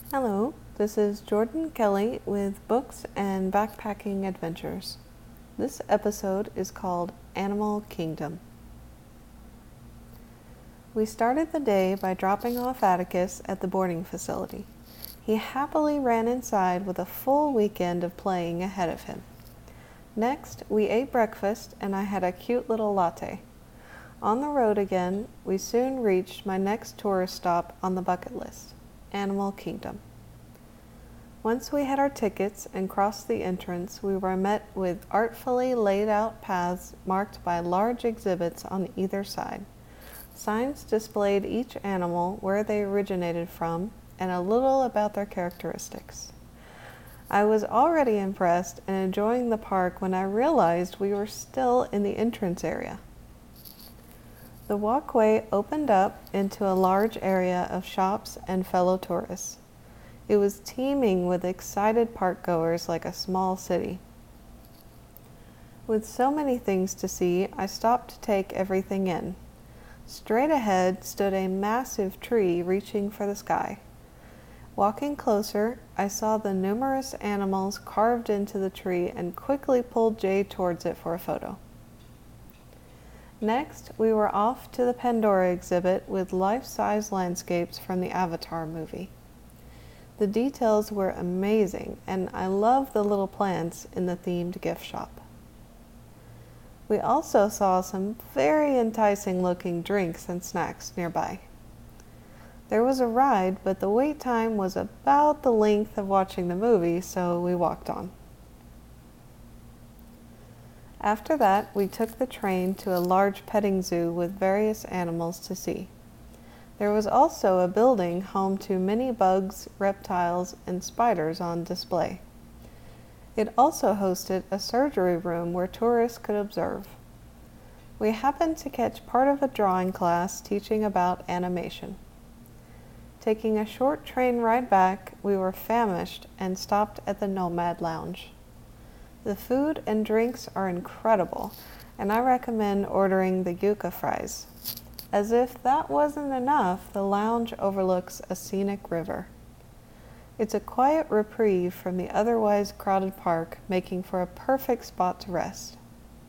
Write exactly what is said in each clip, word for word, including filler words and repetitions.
Hello, this is Jordan Kelly with Books and Backpacking Adventures. This episode is called Animal Kingdom. We started the day by dropping off Atticus at the boarding facility. He happily ran inside with a full weekend of playing ahead of him. Next, we ate breakfast and I had a cute little latte. On the road again, we soon reached my next tourist stop on the bucket list, Animal Kingdom. Once we had our tickets and crossed the entrance, we were met with artfully laid out paths marked by large exhibits on either side. Signs displayed each animal, where they originated from, and a little about their characteristics. I was already impressed and enjoying the park when I realized we were still in the entrance area. The walkway opened up into a large area of shops and fellow tourists. It was teeming with excited park-goers like a small city. With so many things to see, I stopped to take everything in. Straight ahead stood a massive tree reaching for the sky. Walking closer, I saw the numerous animals carved into the tree and quickly pulled Jay towards it for a photo. Next, we were off to the Pandora exhibit with life-size landscapes from the Avatar movie. The details were amazing, and I love the little plants in the themed gift shop. We also saw some very enticing looking drinks and snacks nearby. There was a ride, but the wait time was about the length of watching the movie, so we walked on. After that, we took the train to a large petting zoo with various animals to see. There was also a building home to many bugs, reptiles, and spiders on display. It also hosted a surgery room where tourists could observe. We happened to catch part of a drawing class teaching about animation. Taking a short train ride back, we were famished and stopped at the Nomad Lounge. The food and drinks are incredible, and I recommend ordering the yuca fries. As if that wasn't enough, the lounge overlooks a scenic river. It's a quiet reprieve from the otherwise crowded park, making for a perfect spot to rest.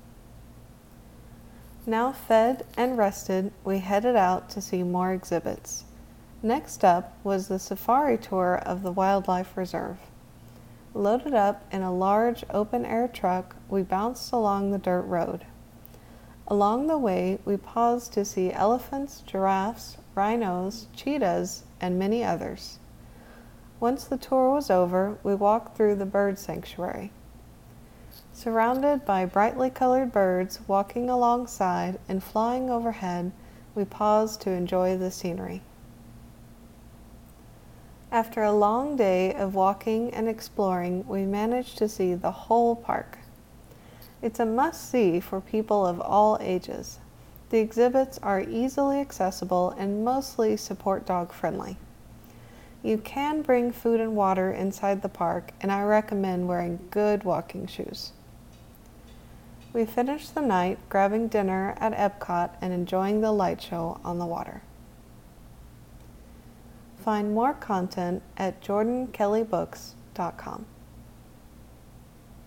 Now fed and rested, we headed out to see more exhibits. Next up was the safari tour of the wildlife reserve. Loaded up in a large open-air truck, we bounced along the dirt road. Along the way, we paused to see elephants, giraffes, rhinos, cheetahs, and many others. Once the tour was over, we walked through the bird sanctuary. Surrounded by brightly colored birds walking alongside and flying overhead, we paused to enjoy the scenery. After a long day of walking and exploring, we managed to see the whole park. It's a must-see for people of all ages. The exhibits are easily accessible and mostly support dog friendly. You can bring food and water inside the park, and I recommend wearing good walking shoes. We finished the night grabbing dinner at Epcot and enjoying the light show on the water. Find more content at jordan kelly books dot com.